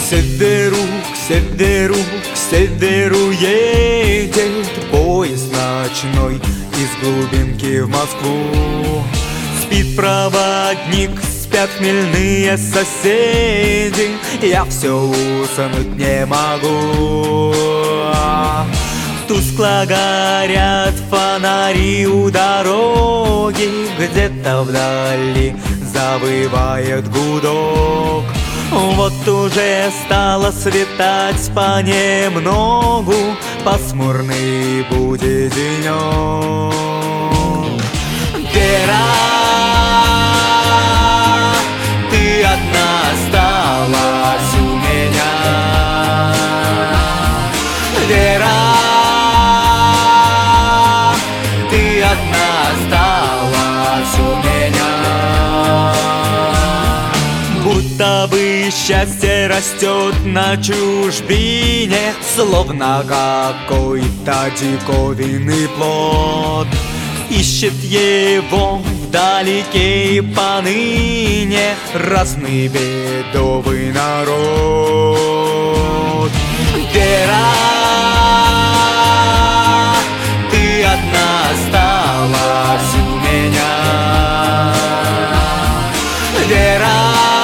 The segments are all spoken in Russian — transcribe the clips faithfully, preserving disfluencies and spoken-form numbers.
северу, к северу, к северу едет поезд ночной из глубинки в Москву. Спит проводник, спят хмельные соседи, я все уснуть не могу. Тускло горят фонари у дороги, где-то вдали завывает гудок. Вот уже стало светать понемногу, пасмурный будет денек. Вера, ты одна осталась у меня. Вера, ты одна осталась у меня. Будто бы счастье растет на чужбине, словно какой-то диковинный плод. Ищет его вдалеке и поныне разный бедовый народ. Вера, ты одна осталась у меня. Вера,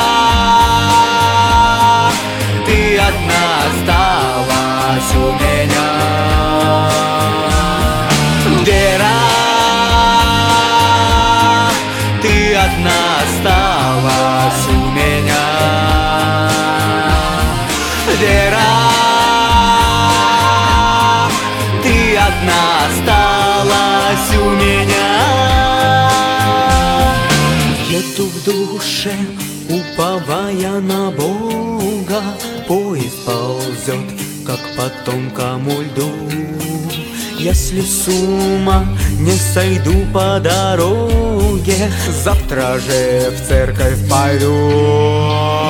ты одна осталась у меня. Вера, ты одна осталась у меня. Вера, ты одна осталась у меня. Еду в душе, уповая на Бога, поезд ползет, как по тонкому льду. Если с ума не сойду по дороге, завтра же в церковь пойду.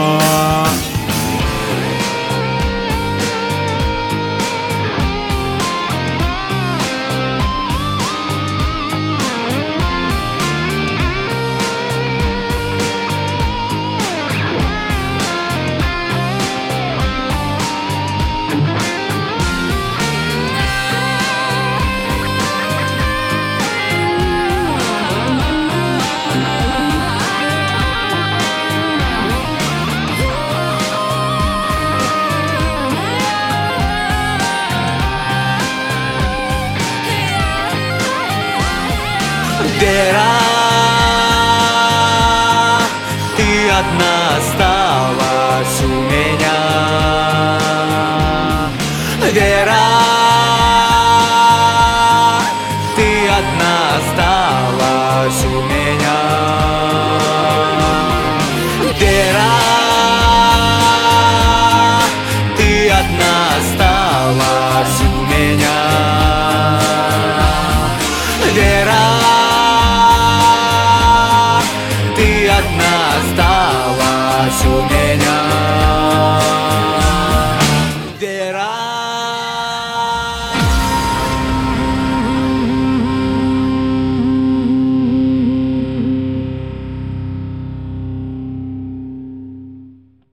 Вера, ты одна осталась у меня. Вера, ты одна осталась у меня. Вера, ты одна осталась у меня. Вера,